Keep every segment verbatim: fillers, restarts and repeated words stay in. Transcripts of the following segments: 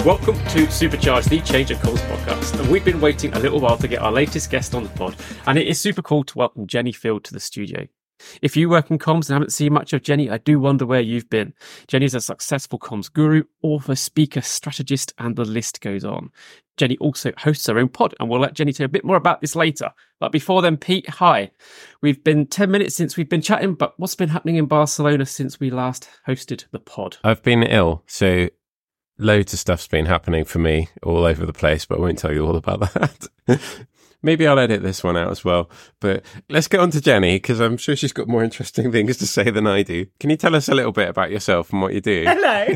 Welcome to Supercharge, the Change at Comms podcast. And we've been waiting a little while to get our latest guest on the pod, and it is super cool to welcome Jenny Field to the studio. If you work in comms and haven't seen much of Jenny, I do wonder where you've been. Jenny is a successful comms guru, author, speaker, strategist, and the list goes on. Jenny also hosts her own pod, and we'll let Jenny tell you a bit more about this later. But before then, Pete, hi. We've been ten minutes since we've been chatting, but what's been happening in Barcelona since we last hosted the pod? I've been ill, so loads of stuff's been happening for me all over the place, but I won't tell you all about that. Maybe I'll edit this one out as well. But let's get on to Jenny, because I'm sure she's got more interesting things to say than I do. Can you tell us a little bit about yourself and what you do? Hello.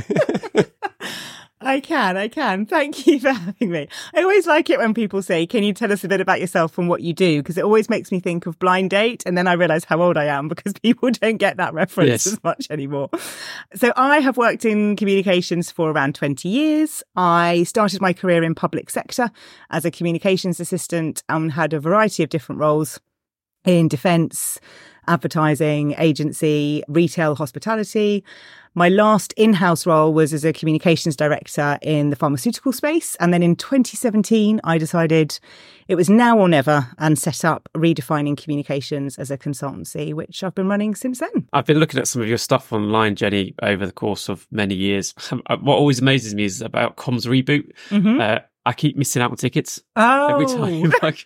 I can, I can. Thank you for having me. I always like it when people say, can you tell us a bit about yourself and what you do? Because it always makes me think of Blind Date. And then I realise how old I am because people don't get that reference yes. as much anymore. So I have worked in communications for around twenty years. I started my career in public sector as a communications assistant and had a variety of different roles in defence, advertising, agency, retail, hospitality. My last in-house role was as a communications director in the pharmaceutical space. And then in twenty seventeen, I decided it was now or never and set up Redefining Communications as a consultancy, which I've been running since then. I've been looking at some of your stuff online, Jenny, over the course of many years. What always amazes me is about Comms Reboot. Mm-hmm. Uh, I keep missing out on tickets oh. every time. Like,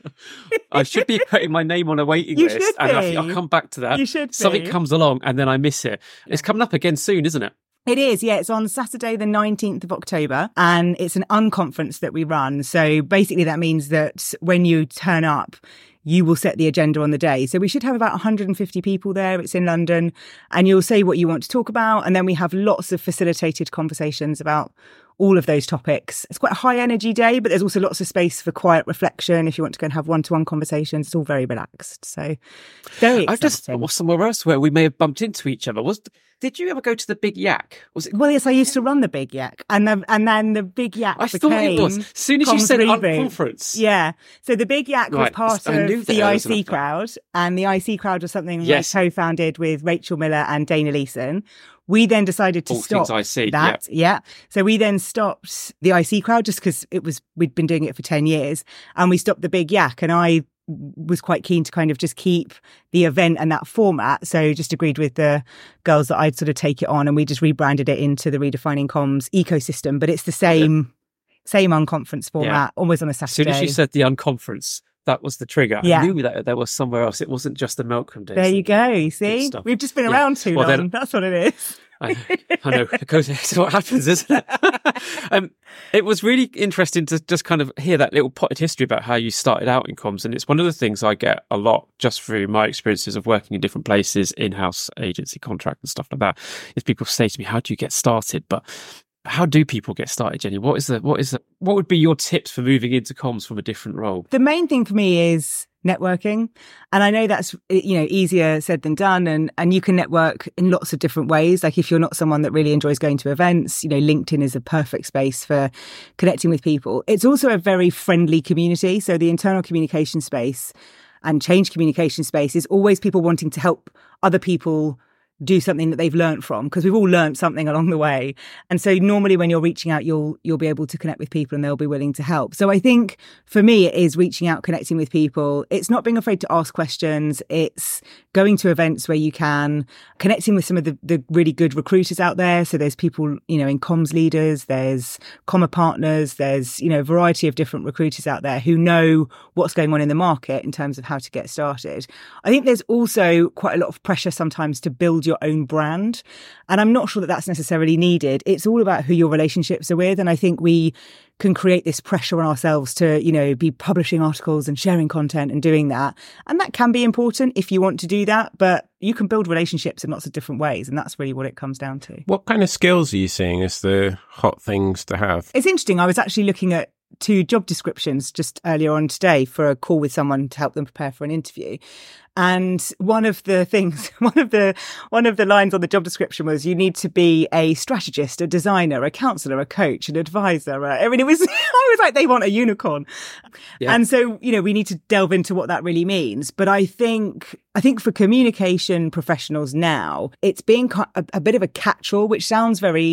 I should be putting my name on a waiting you list. Should and be. I, I'll come back to that. You should Something be. comes along and then I miss it. It's coming up again soon, isn't it? It is, yeah. It's on Saturday, the nineteenth of October, and it's an unconference that we run. So basically that means that when you turn up, you will set the agenda on the day. So we should have about one hundred fifty people there. It's in London, and you'll say what you want to talk about. And then we have lots of facilitated conversations about all of those topics. It's quite a high energy day, but there's also lots of space for quiet reflection. If you want to go and have one-to-one conversations, it's all very relaxed. So very exciting. I just was somewhere else where we may have bumped into each other. Was Did you ever go to the Big Yak? Was it? Well, yes, I used to run the Big Yak, and the, and then the Big Yak I became thought it was. As soon as you said Reboot. unconference. Yeah. So the Big Yak right. was part I of the I C crowd, crowd, and the I C crowd was something yes. I co-founded with Rachel Miller and Dana Leeson. We then decided to All stop I C, that. Yep. Yeah. So we then stopped the I C crowd just because it was, we'd been doing it for ten years, and we stopped the Big Yak. And I was quite keen to kind of just keep the event and that format. So just agreed with the girls that I'd sort of take it on, and we just rebranded it into the Redefining Comms ecosystem. But it's the same, yep. same unconference format, yeah. always on a Saturday. As soon as you said the unconference, that was the trigger. Yeah. I knew that there was somewhere else. It wasn't just the Melcombe Days. There you go. You see, we've just been around yeah. too well, long. Then, that's what it is. I know. I know. It goes, it's what happens, isn't it? um, it was really interesting to just kind of hear that little potted history about how you started out in comms. And it's one of the things I get a lot just through my experiences of working in different places, in-house agency contract and stuff like that, is people say to me, how do you get started? But how do people get started, Jenny? What is the, what is the, what would be your tips for moving into comms from a different role? The main thing for me is networking. And I know that's, you know, easier said than done. And, and you can network in lots of different ways. Like if you're not someone that really enjoys going to events, you know, LinkedIn is a perfect space for connecting with people. It's also a very friendly community. So the internal communication space and change communication space is always people wanting to help other people do something that they've learned from, because we've all learned something along the way. And so normally when you're reaching out, you'll you'll be able to connect with people and they'll be willing to help. So I think for me, it is reaching out, connecting with people. It's not being afraid to ask questions. It's going to events where you can, connecting with some of the, the really good recruiters out there. So there's people, you know, in comms leaders, there's comma partners, there's, you know, a variety of different recruiters out there who know what's going on in the market in terms of how to get started. I think there's also quite a lot of pressure sometimes to build your own brand. And I'm not sure that that's necessarily needed. It's all about who your relationships are with. And I think we can create this pressure on ourselves to, you know, be publishing articles and sharing content and doing that. And that can be important if you want to do that, but you can build relationships in lots of different ways. And that's really what it comes down to. What kind of skills are you seeing as the hot things to have? It's interesting. I was actually looking at two job descriptions just earlier on today for a call with someone to help them prepare for an interview. And one of the things, one of the one of the lines on the job description was you need to be a strategist, a designer, a counsellor, a coach, an advisor. I mean, it was, I was like, they want a unicorn. Yeah. And so, you know, we need to delve into what that really means. But I think, I think for communication professionals now, it's being a, a bit of a catch-all, which sounds very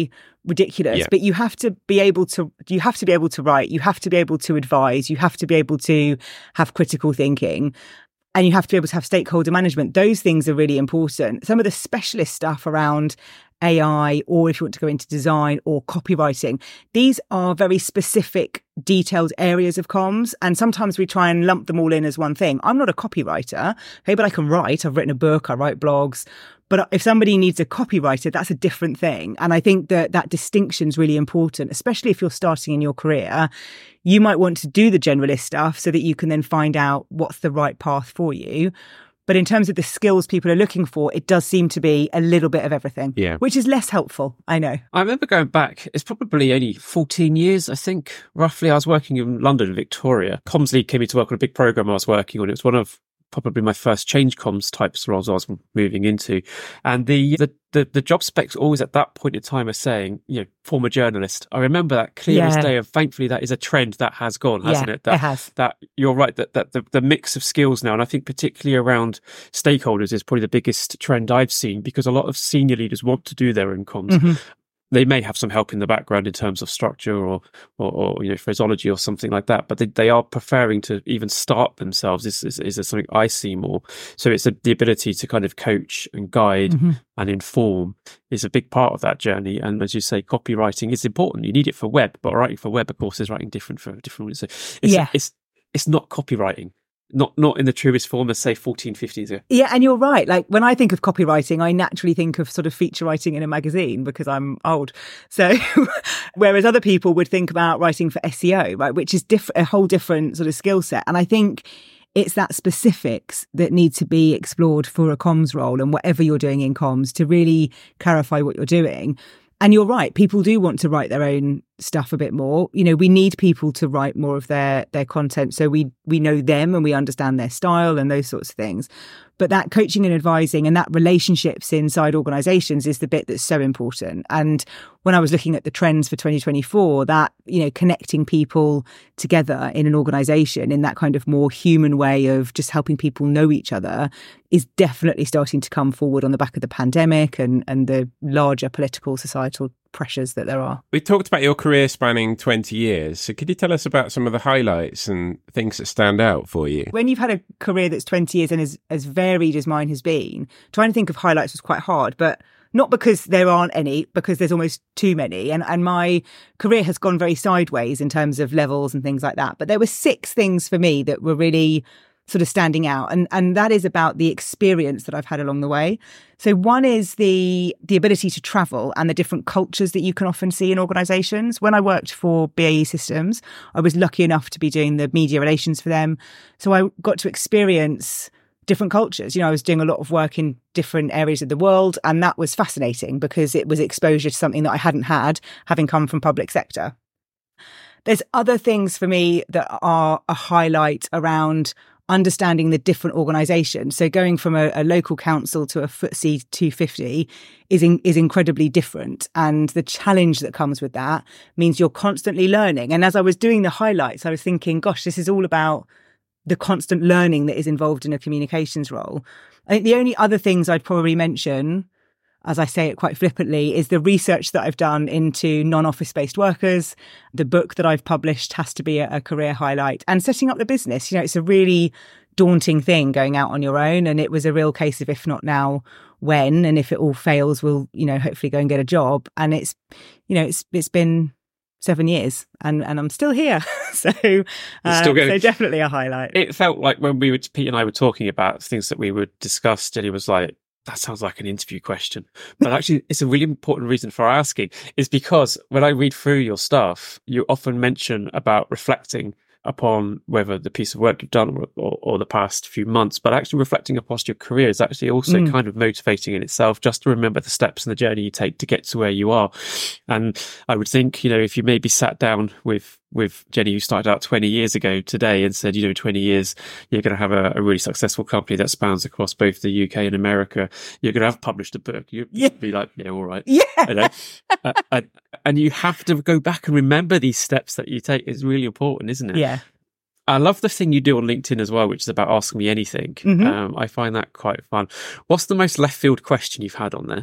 ridiculous. Yeah. But you have to be able to, you have to be able to write, you have to be able to advise, you have to be able to have critical thinking, and you have to be able to have stakeholder management. Those things are really important. Some of the specialist stuff around A I, or if you want to go into design or copywriting, these are very specific, detailed areas of comms. And sometimes we try and lump them all in as one thing. I'm not a copywriter, okay, but I can write. I've written a book, I write blogs. But if somebody needs a copywriter, that's a different thing. And I think that that distinction is really important, especially if you're starting in your career. You might want to do the generalist stuff so that you can then find out what's the right path for you. But in terms of the skills people are looking for, it does seem to be a little bit of everything, yeah. which is less helpful, I know. I remember going back, it's probably only fourteen years, I think, roughly. I was working in London, Victoria. Comms League came in to work on a big program I was working on. It was one of probably my first change comms types roles I was moving into. And the, the, the, the job specs always at that point in time are saying, you know, former journalist. I remember that clear as Yeah. day, and thankfully that is a trend that has gone, hasn't Yeah, it? That, it has. That you're right, that, that the, the mix of skills now, and I think particularly around stakeholders is probably the biggest trend I've seen, because a lot of senior leaders want to do their own comms. Mm-hmm. They may have some help in the background in terms of structure or, or, or you know, phraseology or something like that, but they, they are preferring to even start themselves. Is is, is something I see more. So it's a, the ability to kind of coach and guide Mm-hmm. and inform is a big part of that journey. And as you say, copywriting is important. You need it for web, but writing for web, of course, is writing different for different. So it's, Yeah. it's it's not copywriting. Not not in the truest form as, say, fourteen, fifteen years ago. Yeah, and you're right. Like when I think of copywriting, I naturally think of sort of feature writing in a magazine because I'm old. So whereas other people would think about writing for S E O, right, which is diff- a whole different sort of skill set. And I think it's that specifics that need to be explored for a comms role and whatever you're doing in comms to really clarify what you're doing. And you're right, people do want to write their own stuff a bit more. You know, we need people to write more of their their content so we we know them and we understand their style and those sorts of things. But that coaching and advising and that relationships inside organizations is the bit that's so important. And when I was looking at the trends for twenty twenty-four, that, you know, connecting people together in an organization in that kind of more human way of just helping people know each other is definitely starting to come forward on the back of the pandemic and, and the larger political societal pressures that there are. We talked about your career spanning twenty years. So could you tell us about some of the highlights and things that stand out for you? When you've had a career that's twenty years and as, as varied as mine has been, trying to think of highlights was quite hard, but not because there aren't any, because there's almost too many. And, and my career has gone very sideways in terms of levels and things like that. But there were six things for me that were really sort of standing out. And, and that is about the experience that I've had along the way. So one is the, the ability to travel and the different cultures that you can often see in organizations. When I worked for B A E Systems, I was lucky enough to be doing the media relations for them. So I got to experience different cultures. You know, I was doing a lot of work in different areas of the world, and that was fascinating because it was exposure to something that I hadn't had, having come from public sector. There's other things for me that are a highlight around understanding the different organisations. So going from a, a local council to a F T S E two fifty is in, is incredibly different. And the challenge that comes with that means you're constantly learning. And as I was doing the highlights, I was thinking, gosh, this is all about the constant learning that is involved in a communications role. I think the only other things I'd probably mention, as I say it quite flippantly, is the research that I've done into non-office based workers. The book that I've published has to be a, a career highlight, and setting up the business. You know, it's a really daunting thing going out on your own. And it was a real case of, if not now, when, and if it all fails, we'll, you know, hopefully go and get a job. And it's, you know, it's, it's been seven years and, and I'm still here. so, uh, still going. so definitely a highlight. It felt like when we were, Pete and I were talking about things that we would discuss, Jenny was like, that sounds like an interview question. But actually, it's a really important reason for asking, is because when I read through your stuff, you often mention about reflecting upon whether the piece of work you've done or, or, or the past few months, but actually reflecting upon your career is actually also mm. kind of motivating in itself, just to remember the steps and the journey you take to get to where you are. And I would think, you know, if you maybe sat down with with Jenny, who started out twenty years ago today, and said, you know, twenty years, you're going to have a, a really successful company that spans across both the U K and America. You're going to have published a book. You'd yeah. be like, yeah, all right. Yeah. You know? uh, and, and you have to go back and remember these steps that you take. It's really important, isn't it? Yeah. I love the thing you do on LinkedIn as well, which is about asking me anything. Mm-hmm. Um, I find that quite fun. What's the most left field question you've had on there?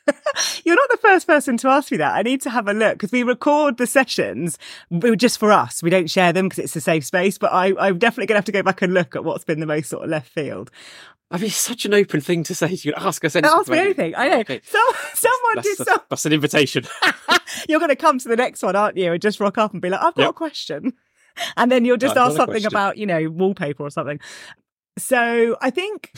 You're not the first person to ask me that. I need to have a look because we record the sessions just for us. We don't share them because it's a safe space, but I, I'm definitely going to have to go back and look at what's been the most sort of left field. I mean, it's such an open thing to say. You can ask us anything. Ask me anything. I know. Okay. So, someone that's, did that's, some... that's an invitation. You're going to come to the next one, aren't you? And just rock up and be like, I've got Yep. a question. And then you'll just I've ask got a something question. about, you know, wallpaper or something. So I think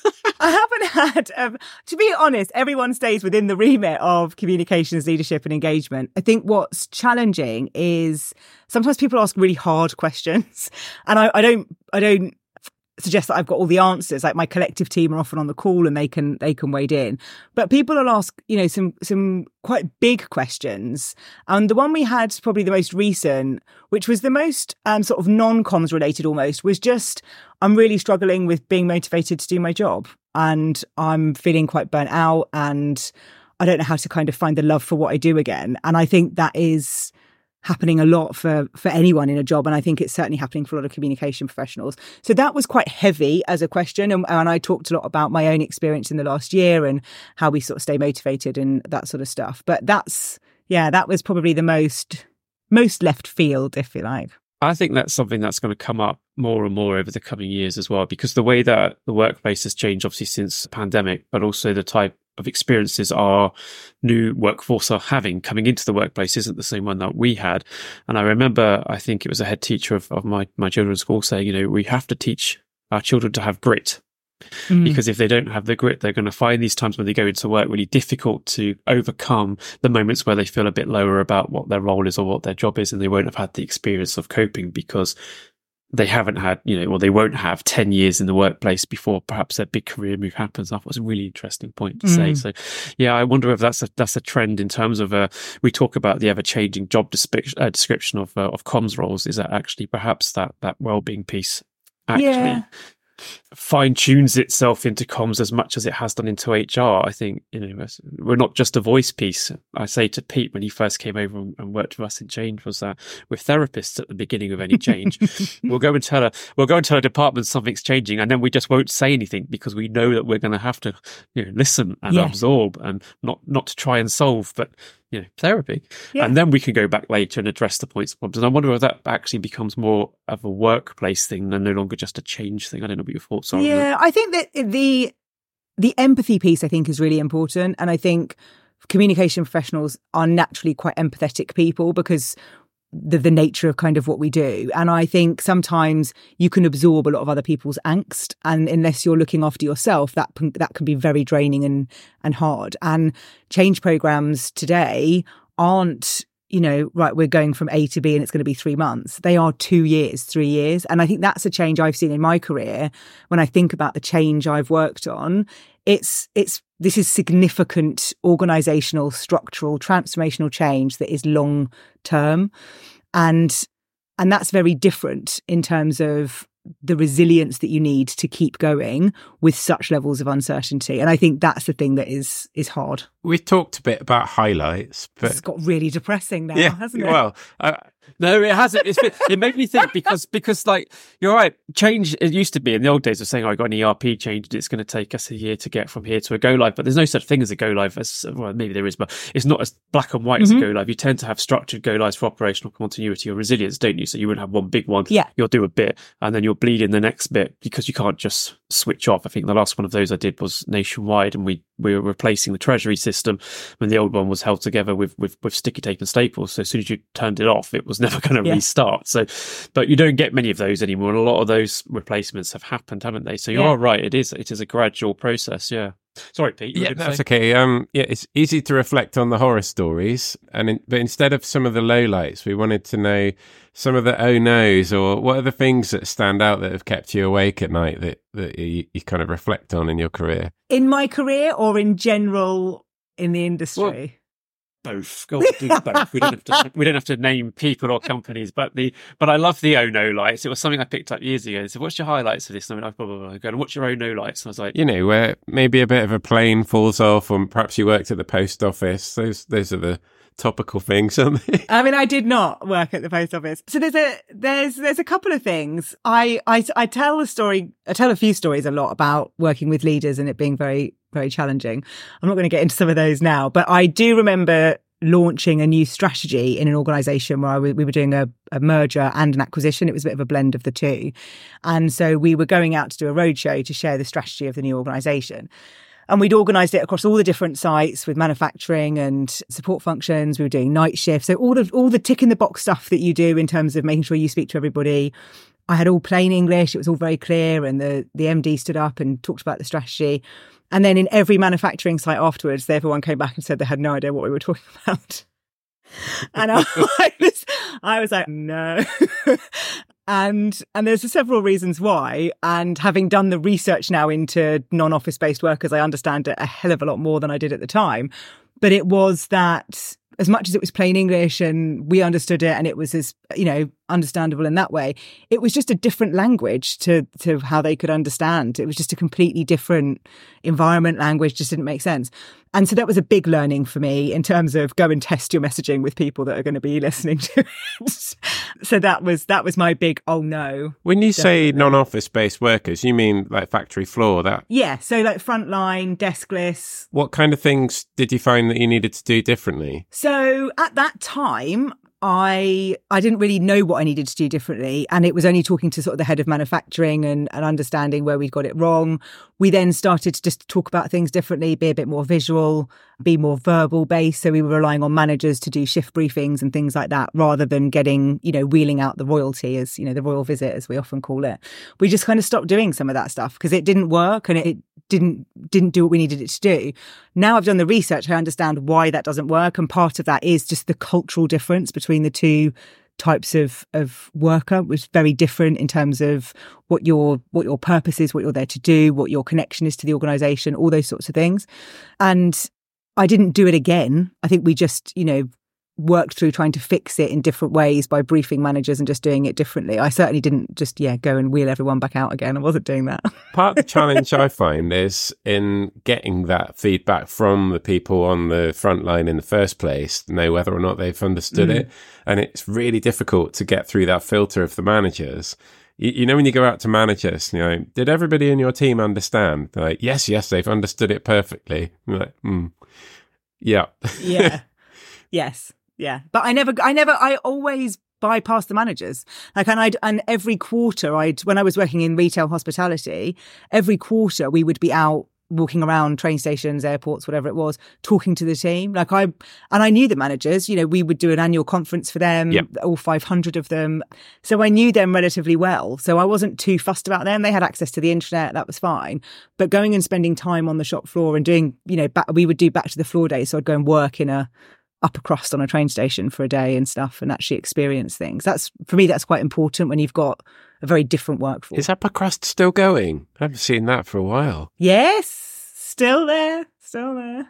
I haven't had, um, to be honest, everyone stays within the remit of communications, leadership and engagement. I think what's challenging is sometimes people ask really hard questions and I, I don't, I don't suggest that I've got all the answers. Like my collective team are often on the call and they can, they can wade in, but people will ask, you know, some, some quite big questions. And the one we had probably the most recent, which was the most um, sort of non-comms related almost, was just, I'm really struggling with being motivated to do my job and I'm feeling quite burnt out and I don't know how to kind of find the love for what I do again. And I think that is happening a lot for, for anyone in a job. And I think it's certainly happening for a lot of communication professionals. So that was quite heavy as a question. And, and I talked a lot about my own experience in the last year and how we sort of stay motivated and that sort of stuff. But that's, yeah, that was probably the most, most left field, if you like. I think that's something that's going to come up more and more over the coming years as well, because the way that the workplace has changed, obviously, since the pandemic, but also the type of experiences our new workforce are having coming into the workplace isn't the same one that we had. And I remember, I think it was a head teacher of, of my, my children's school saying, you know, we have to teach our children to have grit. Mm. Because if they don't have the grit, they're going to find these times when they go into work really difficult to overcome the moments where they feel a bit lower about what their role is or what their job is, and they won't have had the experience of coping because they haven't had, you know, or they won't have ten years in the workplace before perhaps their big career move happens. That was a really interesting point to mm. say. So, yeah, I wonder if that's a that's a trend in terms of uh, we talk about the ever changing job description, uh, description of uh, of comms roles. Is that actually perhaps that that well-being piece actually? Yeah. Fine tunes itself into comms as much as it has done into H R. I think, you know, we're not just a voice piece. I say to Pete when he first came over and worked with us in change was that we're therapists at the beginning of any change. we'll go and tell her, we'll go and tell a department something's changing, and then we just won't say anything because we know that we're going to have to, you know, listen and yeah. absorb and not not to try and solve, but you know, therapy. Yeah. And then we can go back later and address the points of problems. And I wonder if that actually becomes more of a workplace thing and no longer just a change thing. I don't know what your thoughts are. Yeah, I think that the the empathy piece, I think, is really important. And I think communication professionals are naturally quite empathetic people because the, the nature of kind of what we do. And I think sometimes you can absorb a lot of other people's angst. And unless you're looking after yourself, that that can be very draining and, and hard. And change programs today aren't, you know, right, we're going from A to B and it's going to be three months. They are two years, three years. And I think that's a change I've seen in my career. When I think about the change I've worked on, it's, it's, this is significant organizational, structural, transformational change that is long term. And, and that's very different in terms of the resilience that you need to keep going with such levels of uncertainty. And I think that's the thing that is is hard. We talked a bit about highlights, but it's got really depressing now, yeah, hasn't it? Well, uh, no, it hasn't. It's been, it made me think because, because like, you're right, change, it used to be in the old days of saying, oh, I got an E R P change and it's going to take us a year to get from here to a go live. But there's no such thing as a go live as, well, maybe there is, but it's not as black and white mm-hmm. as a go live. You tend to have structured go lives for operational continuity or resilience, don't you? So you wouldn't have one big one. Yeah. You'll do a bit and then you'll bleed in the next bit because you can't just switch off. I think the last one of those I did was nationwide and we, we were replacing the treasury system when the old one was held together with, with, with sticky tape and staples. So as soon as you turned it off, it was never going to yeah. restart. So, but you don't get many of those anymore. And a lot of those replacements have happened, haven't they? So you yeah. are right. It is, it is a gradual process. Yeah. Sorry, Pete. Yeah, that's say? okay. Um, yeah, it's easy to reflect on the horror stories, and in, but instead of some of the lowlights, we wanted to know some of the oh no's, or what are the things that stand out that have kept you awake at night that that you, you kind of reflect on in your career. In my career, or in general in the industry. Well, both. Go on, do both. We don't have to. We don't have to name people or companies, but the. But I love the oh no lights. It was something I picked up years ago. They said, "What's your highlights of this?" And I went, blah, blah, blah. Go, and what's your oh no lights? And I was like, you know, where maybe a bit of a plane falls off, or perhaps you worked at the post office. Those, those are the topical things, aren't they? I mean, I did not work at the post office. So there's a there's there's a couple of things. I I I tell a story. I tell a few stories a lot about working with leaders and it being very very challenging. I'm not going to get into some of those now, but I do remember launching a new strategy in an organization where I w- we were doing a, a merger and an acquisition. It was a bit of a blend of the two. And so we were going out to do a roadshow to share the strategy of the new organization. And we'd organised it across all the different sites with manufacturing and support functions. We were doing night shifts. So all of all the tick in the box stuff that you do in terms of making sure you speak to everybody. I had all plain English. It was all very clear. And the, the M D stood up and talked about the strategy. And then in every manufacturing site afterwards, everyone came back and said they had no idea what we were talking about. And I, I was, I was like, no. And and there's several reasons why. And having done the research now into non-office based workers, I understand it a hell of a lot more than I did at the time. But it was that as much as it was plain English and we understood it and it was as, you know, understandable in that way, it was just a different language to to how they could understand. It was just a completely different environment. Language just didn't make sense. And so that was a big learning for me in terms of go and test your messaging with people that are going to be listening to it. So that was that was my big, oh no. When you definitely. say non-office based workers, you mean like factory floor? That Yeah, so like frontline, deskless. What kind of things did you find that you needed to do differently? So at that time, I I didn't really know what I needed to do differently. And it was only talking to sort of the head of manufacturing and, and understanding where we'd got it wrong. We then started to just talk about things differently, be a bit more visual, be more verbal based. So we were relying on managers to do shift briefings and things like that, rather than getting, you know, wheeling out the royalty, as, you know, the royal visit, as we often call it. We just kind of stopped doing some of that stuff because it didn't work and it didn't didn't do what we needed it to do. Now I've done the research, I understand why that doesn't work. And part of that is just the cultural difference between the two types of of worker. Was very different in terms of what your what your purpose is, what you're there to do, what your connection is to the organization, all those sorts of things. And I didn't do it again. I think we just, you know, worked through trying to fix it in different ways by briefing managers and just doing it differently. I certainly didn't just, yeah, go and wheel everyone back out again. I wasn't doing that. Part of the challenge I find is in getting that feedback from the people on the front line in the first place, to know whether or not they've understood mm. it. And it's really difficult to get through that filter of the managers. You, you know, when you go out to managers, you know, did everybody in your team understand? They're like, yes, yes, they've understood it perfectly. You're like, hmm, yeah. Yeah. Yes. Yeah, but I never, I never, I always bypass the managers. Like, and I, and every quarter, I'd, when I was working in retail hospitality, every quarter we would be out walking around train stations, airports, whatever it was, talking to the team. Like I, and I knew the managers, you know, we would do an annual conference for them, yep. all five hundred of them. So I knew them relatively well. So I wasn't too fussed about them. They had access to the internet. That was fine. But going and spending time on the shop floor and doing, you know, back, we would do back to the floor days. So I'd go and work in a, upper crust on a train station for a day and stuff and actually experience things. That's, for me, that's quite important when you've got a very different workforce. Is upper crust still going? I haven't seen that for a while. Yes, still there, still there.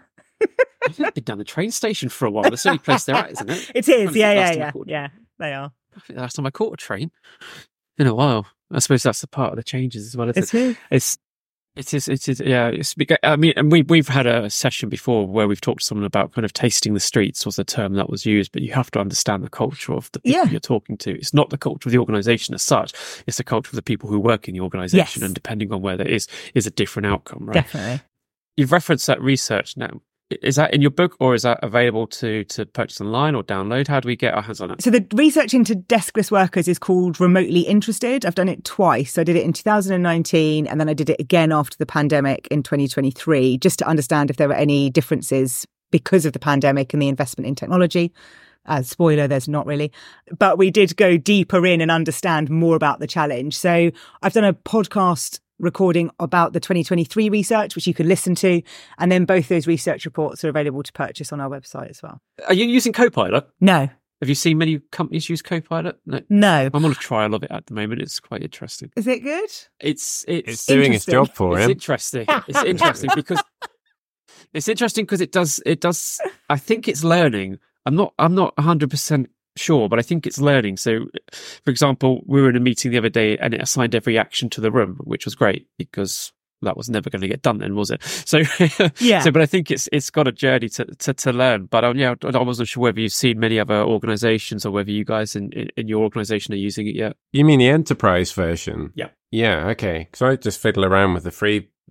I've been down the train station for a while. That's the only place they're at, isn't it? It is, yeah, yeah, yeah. Yeah, they are. I think the last time I caught a train in a while. I suppose that's the part of the changes as well. It's it? It's It is, it is, yeah. It's, I mean, and we, we've had a session before where we've talked to someone about kind of tasting the streets was the term that was used, but you have to understand the culture of the people yeah. you're talking to. It's not the culture of the organisation as such. It's the culture of the people who work in the organisation, yes. and depending on where that is, is a different outcome, right? Definitely. You've referenced that research now. Is that in your book or is that available to, to purchase online or download? How do we get our hands on it? So the research into deskless workers is called Remotely Interested. I've done it twice. So I did it in two thousand nineteen and then I did it again after the pandemic in twenty twenty-three, just to understand if there were any differences because of the pandemic and the investment in technology. Uh, spoiler, there's not really. But we did go deeper in and understand more about the challenge. So I've done a podcast recording about the twenty twenty-three research, which you can listen to. And then both those research reports are available to purchase on our website as well. Are you using Copilot? No. Have you seen many companies use Copilot? No. No. I'm on a trial of it at the moment. It's quite interesting. Is it good? It's it's, it's doing its job for it's him. Interesting. It's interesting because it's interesting because it does it does. I think it's learning. I'm not I'm not one hundred percent sure, but I think it's learning. So, for example, we were in a meeting the other day and it assigned every action to the room, which was great because that was never going to get done then, was it? So, yeah. So, but I think it's it's got a journey to to, to learn. But um, yeah, I wasn't sure whether you've seen many other organisations or whether you guys in, in, in your organisation are using it yet. You mean the enterprise version? Yeah. Yeah. Okay. Because I just fiddle around with the free like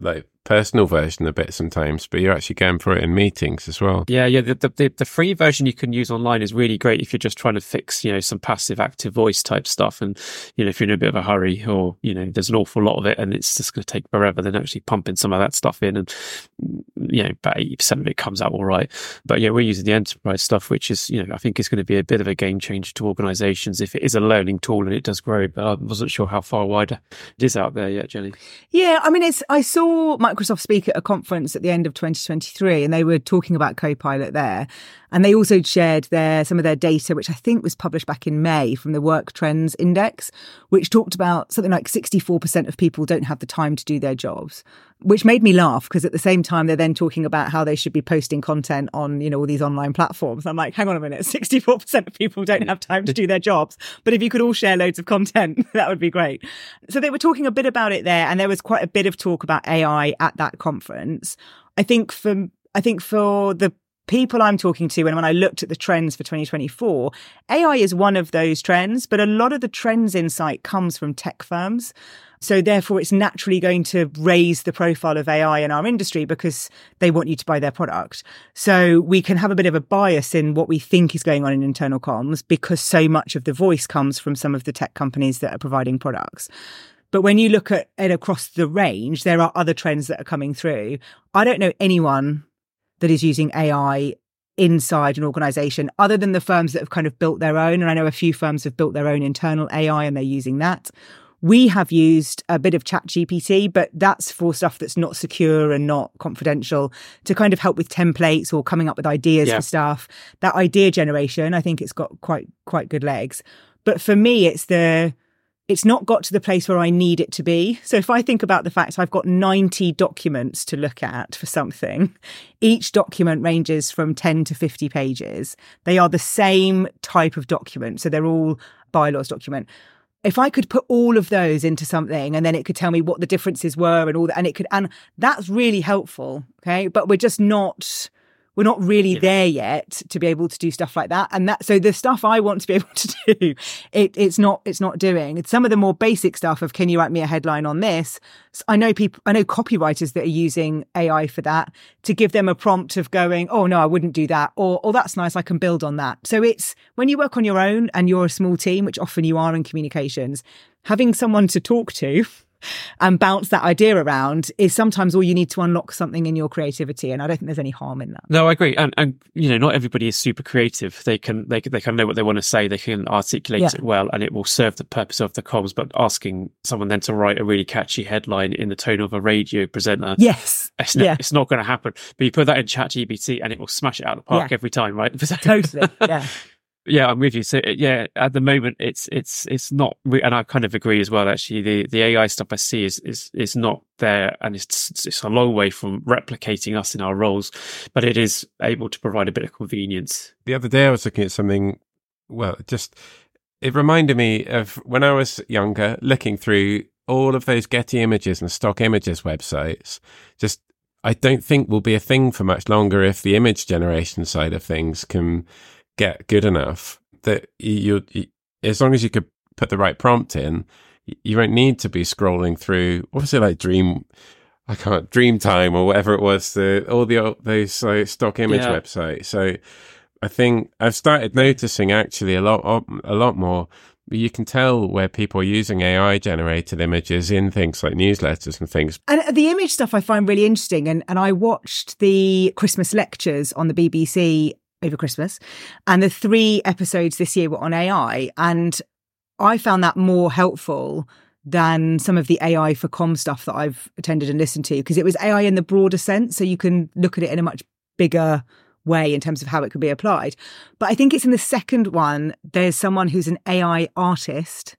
personal version a bit sometimes, but you're actually going for it in meetings as well. Yeah, yeah. The, the the free version you can use online is really great if you're just trying to fix, you know, some passive active voice type stuff. And, you know, if you're in a bit of a hurry or, you know, there's an awful lot of it and it's just going to take forever, then actually pumping some of that stuff in and, you know, about eighty percent of it comes out all right. But yeah, we're using the enterprise stuff, which is, you know, I think is going to be a bit of a game changer to organizations if it is a learning tool and it does grow. But I wasn't sure how far wide it is out there yet, Jenny. Yeah, I mean, it's. I saw Microsoft speak at a conference at the end of twenty twenty-three, and they were talking about Copilot there. And they also shared their some of their data, which I think was published back in May from the Work Trends Index, which talked about something like sixty-four percent of people don't have the time to do their jobs, which made me laugh because at the same time they're then talking about how they should be posting content on, you know, all these online platforms. I'm like, hang on a minute, sixty-four percent of people don't have time to do their jobs. But if you could all share loads of content, that would be great. So they were talking a bit about it there, and there was quite a bit of talk about A I at that conference. I think for I think for the people I'm talking to, and when I looked at the trends for twenty twenty-four, A I is one of those trends, but a lot of the trends insight comes from tech firms. So therefore, it's naturally going to raise the profile of A I in our industry because they want you to buy their product. So we can have a bit of a bias in what we think is going on in internal comms because so much of the voice comes from some of the tech companies that are providing products. But when you look at it across the range, there are other trends that are coming through. I don't know anyone that is using A I inside an organization other than the firms that have kind of built their own. And I know a few firms have built their own internal A I and they're using that. We have used a bit of ChatGPT, but that's for stuff that's not secure and not confidential to kind of help with templates or coming up with ideas yeah. for stuff. That idea generation, I think it's got quite, quite good legs. But for me, it's the... It's not got to the place where I need it to be. So if I think about the fact I've got ninety documents to look at for something, each document ranges from ten to fifty pages. They are the same type of document. So they're all bylaws document. If I could put all of those into something and then it could tell me what the differences were and all that, and it could, and that's really helpful. Okay. But we're just not... We're not really yeah. there yet to be able to do stuff like that. And that, so the stuff I want to be able to do, it, it's not, it's not doing. It's some of the more basic stuff of, can you write me a headline on this? So I know people, I know copywriters that are using A I for that to give them a prompt of going, oh no, I wouldn't do that. Or, oh, that's nice. I can build on that. So it's when you work on your own and you're a small team, which often you are in communications, having someone to talk to and bounce that idea around is sometimes all you need to unlock something in your creativity. And I don't think there's any harm in that. No, I agree. And, and you know, not everybody is super creative. They can, they can, they can know what they want to say. They can articulate yeah. it well and it will serve the purpose of the comms. But asking someone then to write a really catchy headline in the tone of a radio presenter. Yes. It's, ne- yeah. it's not going to happen. But you put that in ChatGPT and it will smash it out of the park yeah. every time, right? Totally. Yeah. Yeah, I'm with you. So yeah, at the moment, it's it's it's not, and I kind of agree as well. Actually, the, the A I stuff I see is is is not there, and it's it's a long way from replicating us in our roles, but it is able to provide a bit of convenience. The other day, I was looking at something. Well, just it reminded me of when I was younger, looking through all of those Getty Images and Stock Images websites. Just I don't think will be a thing for much longer if the image generation side of things can get good enough that you, you, as long as you could put the right prompt in, you won't need to be scrolling through. What was it like? Dream, I can't Dreamtime or whatever it was. The all the those uh, stock image yeah. websites. So I think I've started noticing actually a lot, a lot more. You can tell where people are using A I generated images in things like newsletters and things. And the image stuff I find really interesting. And and I watched the Christmas lectures on the B B C over Christmas, and the three episodes this year were on A I, and I found that more helpful than some of the A I for comm stuff that I've attended and listened to, because it was A I in the broader sense, so you can look at it in a much bigger way in terms of how it could be applied. But I think it's in the second one, there's someone who's an A I artist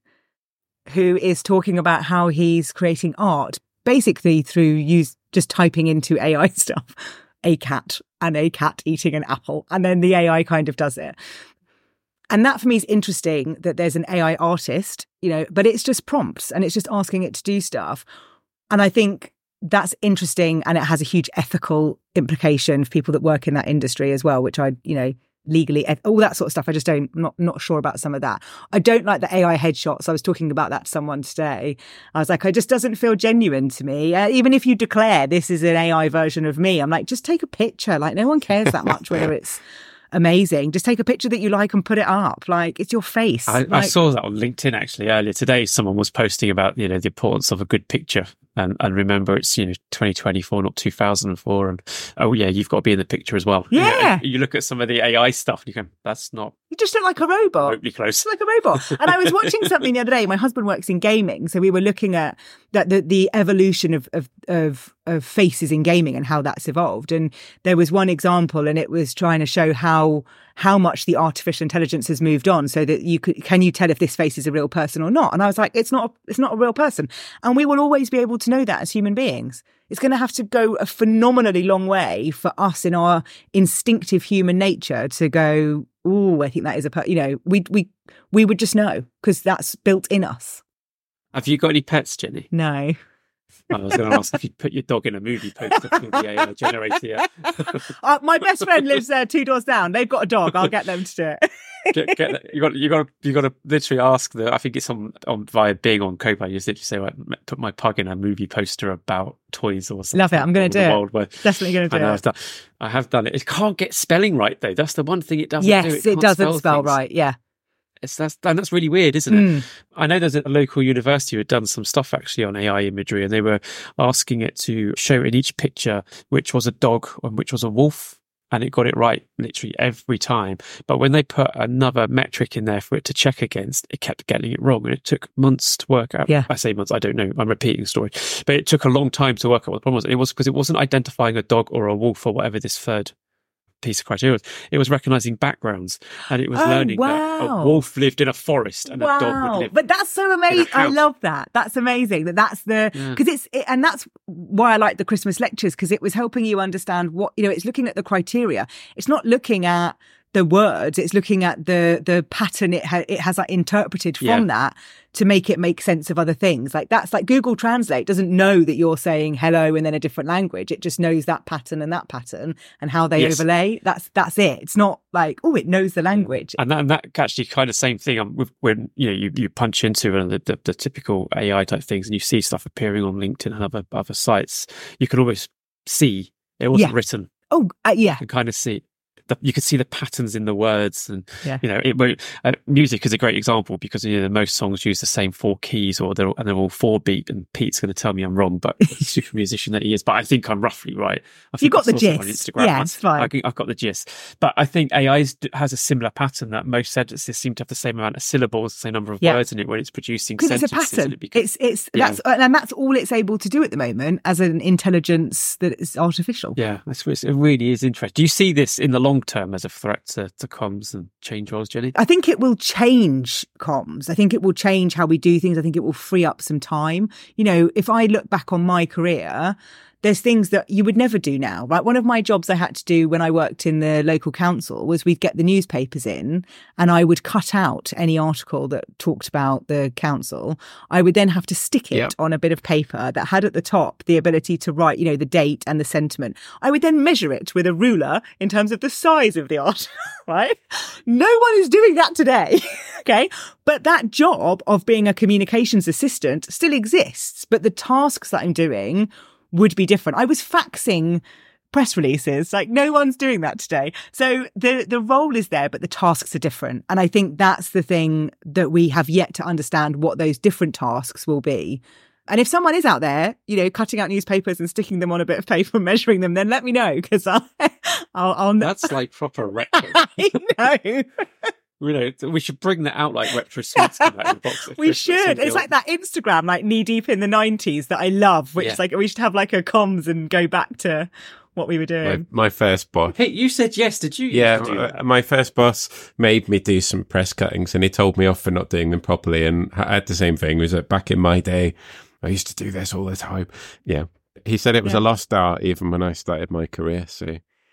who is talking about how he's creating art basically through use just typing into A I stuff. A cat and a cat eating an apple, and then the A I kind of does it. And that for me is interesting, that there's an A I artist, you know, but it's just prompts and it's just asking it to do stuff. And I think that's interesting, and it has a huge ethical implication for people that work in that industry as well, which I, you know, legally, all that sort of stuff. I just don't, I'm not, not sure about some of that. I don't like the A I headshots. I was talking about that to someone today. I was like, it just doesn't feel genuine to me. Uh, even if you declare this is an A I version of me, I'm like, just take a picture. Like, no one cares that much whether it's amazing. Just take a picture that you like and put it up. Like, it's your face. I, like, I saw that on LinkedIn actually earlier today. Someone was posting about, you know, the importance of a good picture. And, and remember, it's, you know, twenty twenty-four, not two thousand four. And, oh, yeah, you've got to be in the picture as well. Yeah. You, you look at some of the A I stuff and you go, that's not... You just look like a robot. remotely close. Like a robot. And I was watching something the other day. My husband works in gaming. So we were looking at that the, the evolution of, of, of, of faces in gaming and how that's evolved. And there was one example, and it was trying to show how how much the artificial intelligence has moved on, so that you could, can you tell if this face is a real person or not? And I was like, it's not, it's not a real person. And we will always be able to know that as human beings. It's going to have to go a phenomenally long way for us in our instinctive human nature to go, oh, I think that is a, per-, you know, we, we, we would just know because that's built in us. Have you got any pets, Jenny? No. I was going to ask if you'd put your dog in a movie poster through the A I generator. Yeah. uh, my best friend lives uh, two doors down. They've got a dog. I'll get them to do it. get, get, you got you got you got to literally ask the. I think it's on on via Bing on Kobo. You just literally say, well, "Put my pug in a movie poster about toys or something." Love it. I'm going to do it. Where, Definitely going to do I know, it. I've done, I have done it. It can't get spelling right though. That's the one thing it doesn't yes, do. Yes, it, it doesn't spell, spell things. right. Yeah. It's, that's, and that's really weird, isn't it? Mm. I know there's a local university who had done some stuff actually on A I imagery, and they were asking it to show in each picture which was a dog and which was a wolf, and it got it right literally every time. But when they put another metric in there for it to check against, it kept getting it wrong, and it took months to work out. Yeah. I say months, I don't know, I'm repeating the story. But it took a long time to work out what the problem was. It was because it wasn't identifying a dog or a wolf or whatever this third piece of criteria was. It was recognizing backgrounds, and it was Oh, learning wow. that a wolf lived in a forest and wow. a dog would live. But that's so amazing. I house. love that. That's amazing. That that's the, because Yeah. it's, it, and that's why I like the Christmas lectures, because it was helping you understand what, you know, it's looking at the criteria. It's not looking at the words, it's looking at the the pattern it, ha- it has like, interpreted from Yeah. that to make it make sense of other things. Like that's like Google Translate doesn't know that you're saying hello and then a different language. It just knows that pattern and that pattern and how they Yes. overlay. That's that's it. It's not like, oh, it knows the language. And that, and that actually kind of same thing um, with, when you know you, you punch into one of the, the, the typical A I type things and you see stuff appearing on LinkedIn and other other sites, you can almost see it wasn't Yeah. written. Oh, uh, yeah. You can kind of see the, you can see the patterns in the words, and Yeah. you know it won't. Uh, music is a great example because you know most songs use the same four keys, or they're and they're all four beat. And Pete's going to tell me I'm wrong, but super musician that he is. But I think I'm roughly right. I think You got I the saw something gist. on Instagram Yeah, once. it's fine. I think I've got the gist. But I think A I has a similar pattern that most sentences seem to have the same amount of syllables, the same number of Yeah. words in it when it's producing Because it's a sentences. pattern. and it becomes- It's it's Yeah. that's and that's all it's able to do at the moment as an intelligence that is artificial. Yeah, that's, it really is interesting. Do you see this in the long term as a threat to, to comms and change roles, Jenny? I think it will change comms. I think it will change how we do things. I think it will free up some time. You know, if I look back on my career, there's things that you would never do now, right? One of my jobs I had to do when I worked in the local council was we'd get the newspapers in and I would cut out any article that talked about the council. I would then have to stick it Yep. on a bit of paper that had at the top the ability to write, you know, the date and the sentiment. I would then measure it with a ruler in terms of the size of the article, right? No one is doing that today. Okay. But that job of being a communications assistant still exists, but the tasks that I'm doing would be different. I was faxing press releases. Like no one's doing that today. So the, the role is there, but the tasks are different. And I think that's the thing that we have yet to understand what those different tasks will be. And if someone is out there, you know, cutting out newspapers and sticking them on a bit of paper and measuring them, then let me know because I'll, I'll, I'll That's like proper retro. I know. You know, we should bring that out like retro sweets come out in the box. at We Christmas should. and It's go- like that Instagram, like knee deep in the nineties that I love, which Yeah. is like, we should have like a comms and go back to what we were My, doing. my first boss. Hey, you said yes, did you? Yeah, You should do that. uh, my first boss made me do some press cuttings, and he told me off for not doing them properly. And I had the same thing. It was that back in my day, I used to do this all the time. Yeah, he said it was Yeah. a lost art even when I started my career. So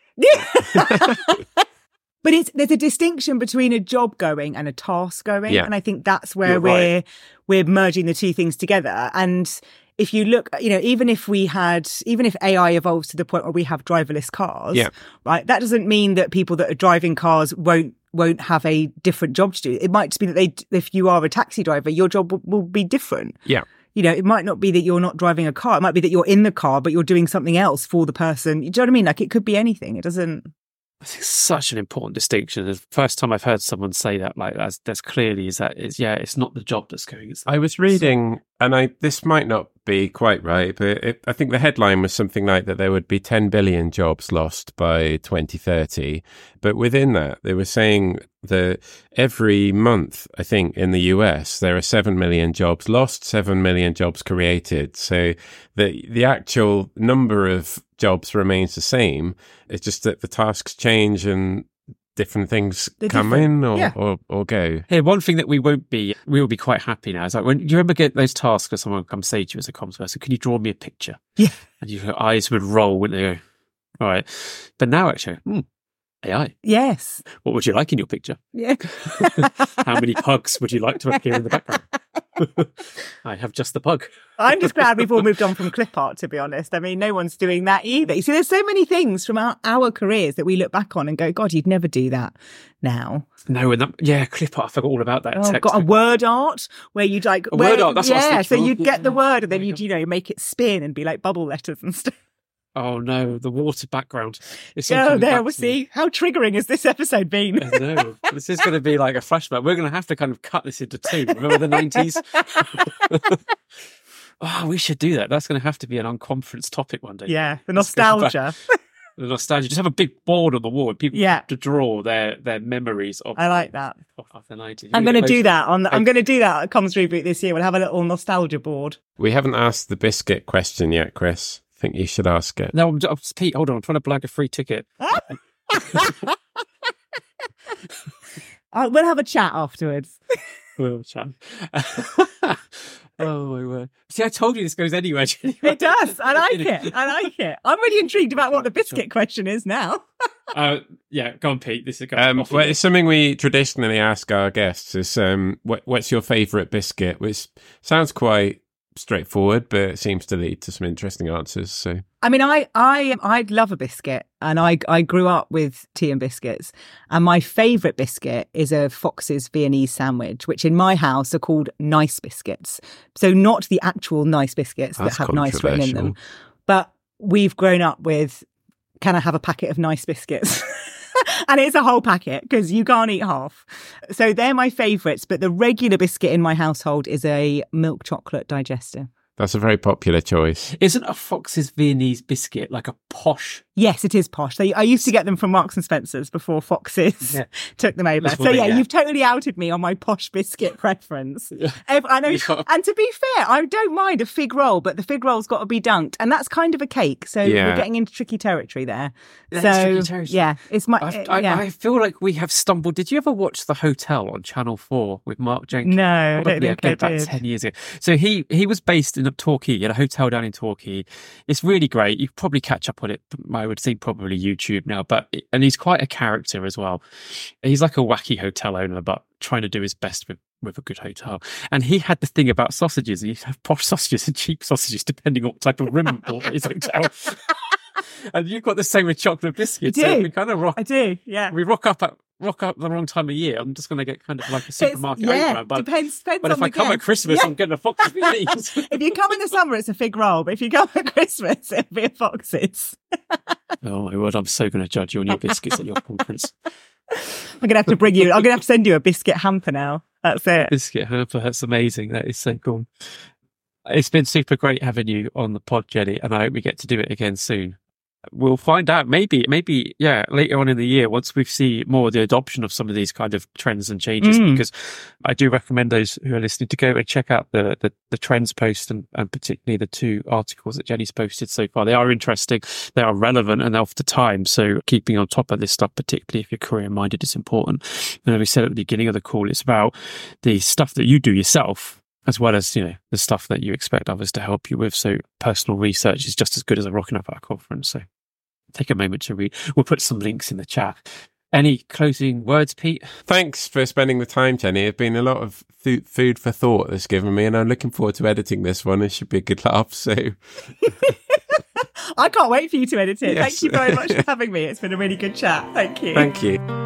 But it's, there's a distinction between a job going and a task going. Yeah. And I think that's where You're we're, right. we're merging the two things together. And if you look, you know, even if we had, even if A I evolves to the point where we have driverless cars, Yeah. right, that doesn't mean that people that are driving cars won't won't have a different job to do. It might just be that they, if you are a taxi driver, your job will, will be different. Yeah. You know, it might not be that you're not driving a car. It might be that you're in the car, but you're doing something else for the person. Do you know what I mean? Like, it could be anything. It doesn't. I think it's such an important distinction. The first time I've heard someone say that, like, that's, that's clearly is that it's, yeah, it's not the job that's going. It's I was reading, and I this might not be quite right, but it, I think the headline was something like that there would be ten billion jobs lost by twenty thirty. But within that, they were saying that every month, I think, in the U S, there are seven million jobs lost, seven million jobs created. So the the actual number of jobs remains the same. It's just that the tasks change and different things They're come different. in or, Yeah. or, or go. Here, one thing that we won't be, we will be quite happy now is like, when do you ever get those tasks where someone comes say to you as a comms person, can you draw me a picture? Yeah. And your eyes would roll, wouldn't they? Go, all right. But now actually, hmm, A I, Yes. what would you like in your picture? Yeah. How many pugs would you like to appear in the background? I have just the pug. I'm just glad we've all moved on from clip art, to be honest. I mean, no one's doing that either. You see, there's so many things from our, our careers that we look back on and go, God, you'd never do that now. No, and that, yeah, clip art. I forgot all about that. Oh, text. got a word art where you'd like A where- word art, that's what I was yeah. thinking So of. you'd get the Yeah. word and then you'd you know make it spin and be like bubble letters and stuff. Oh no, the water background. It's all Oh, coming there back we to me. see. How triggering has this episode been? I know. This is going to be like a flashback. We're going to have to kind of cut this into two. Remember the nineties? Oh, we should do that. That's going to have to be an unconference topic one day. Yeah, the Let's go back. nostalgia. The nostalgia. Just have a big board on the wall and people Yeah. to draw their, their memories of, I like that. of, of the nineties. I'm We're going to gonna do post- that on. I'm going to do that at Comms Reboot this year. We'll have a little nostalgia board. We haven't asked the biscuit question yet, Chris. I think you should ask it. No, I'm, I'm, Pete, hold on. I'm trying to blag a free ticket. Uh, we'll have a chat afterwards. We'll chat. Oh my word! See, I told you this goes anywhere. Jenny. It does. I like it. I like it. I'm really intrigued about what the biscuit question is now. Uh, yeah, go on, Pete. This is going Um, off well, you. it's something we traditionally ask our guests is, um, what, what's your favourite biscuit? Which sounds quite straightforward, but it seems to lead to some interesting answers. So, I mean, I I I love a biscuit, and I I grew up with tea and biscuits, and my favourite biscuit is a Fox's Viennese sandwich, which in my house are called nice biscuits. So not the actual nice biscuits That's that have nice written in them, controversial. but we've grown up with. Can I have a packet of nice biscuits? And it's a whole packet because you can't eat half. So they're my favourites. But the regular biscuit in my household is a milk chocolate digester. that's a very popular choice. Isn't a Fox's Viennese biscuit like a posh? Yes, it is posh. They, I used to get them from Marks and Spencer's before Fox's Yeah. took them over. That's So what they yeah, get. you've totally outed me on my posh biscuit preference. Ev- I know, Yeah. and to be fair, I don't mind a fig roll, but the fig roll's got to be dunked, and that's kind of a cake. So Yeah. we're getting into tricky territory there. That's so tricky territory. yeah, it's my I've, uh, I, yeah. I feel like we have stumbled. Did you ever watch The Hotel on Channel Four with Mark Jenkins? No, I don't Probably think again I about did. ten years ago. So he he was based in Torquay, at a hotel down in Torquay. It's really great. You probably catch up on it. I would think probably YouTube now, but and he's quite a character as well. He's like a wacky hotel owner, but trying to do his best with, with a good hotel. And he had the thing about sausages. He have posh sausages and cheap sausages depending on what type of room bought at his hotel. And you've got the same with chocolate biscuits. I So do. we kind of rock. I do, yeah. We rock up at rock up the wrong time of year. I'm just going to get kind of like a It's- supermarket yeah, overrun. But, depends, depends but on if I the come at guest. Christmas, Yeah. I'm getting a Fox's Viennese. If you come in the summer, it's a fig roll, but if you come at Christmas, it'll be a Fox's. Oh my word! I'm so going to judge you on your biscuits at your conference. I'm going to have to bring you, I'm going to have to send you a biscuit hamper now. That's it. Biscuit hamper, that's amazing. That is so cool. It's been super great having you on the pod, Jenny, and I hope we get to do it again soon. We'll find out. Maybe, maybe, yeah, later on in the year, once we see more of the adoption of some of these kind of trends and changes, Mm. because I do recommend those who are listening to go and check out the the, the trends post and, and particularly the two articles that Jenny's posted so far. They are interesting, they are relevant, and they're off the time. So keeping on top of this stuff, particularly if you're career minded, is important. And as we said at the beginning of the call, it's about the stuff that you do yourself, as well as, you know, the stuff that you expect others to help you with. So personal research is just as good as a rocking up at a conference. So take a moment to read. We'll put some links in the chat. Any closing words, Pete? Thanks for spending the time, Jenny. It's been a lot of th- food for thought that's given me, and I'm looking forward to editing this one. It should be a good laugh. So I can't wait for you to edit it. Yes. Thank you very much for having me. It's been a really good chat. Thank you. Thank you.